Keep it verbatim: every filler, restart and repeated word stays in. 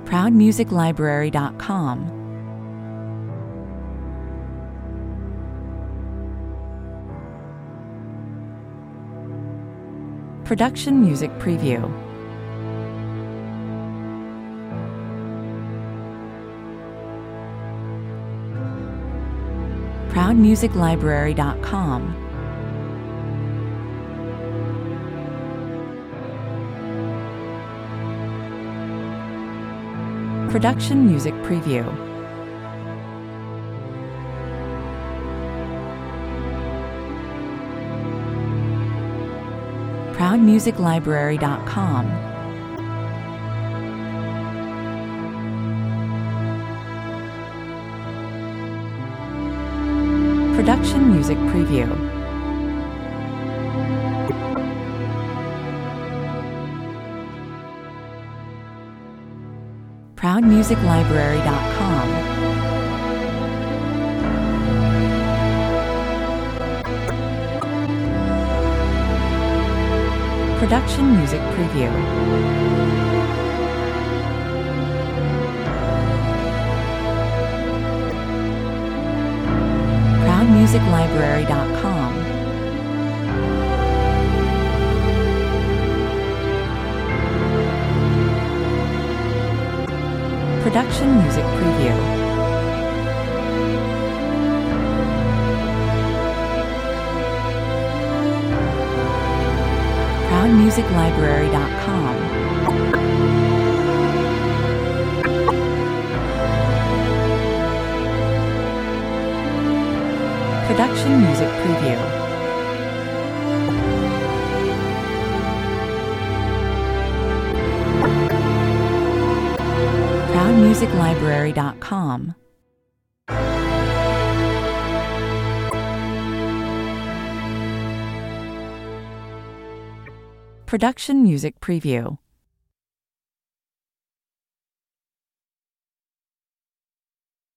proud music library dot com, Production Music Preview, proud music library dot com, Production Music Preview, proud music library dot com, Production Music Preview, proud music library dot com, Production Music Preview, proud music library dot com, Production Music Preview, proud music library dot com, Production Music Preview, proud music library dot com, Production Music Preview.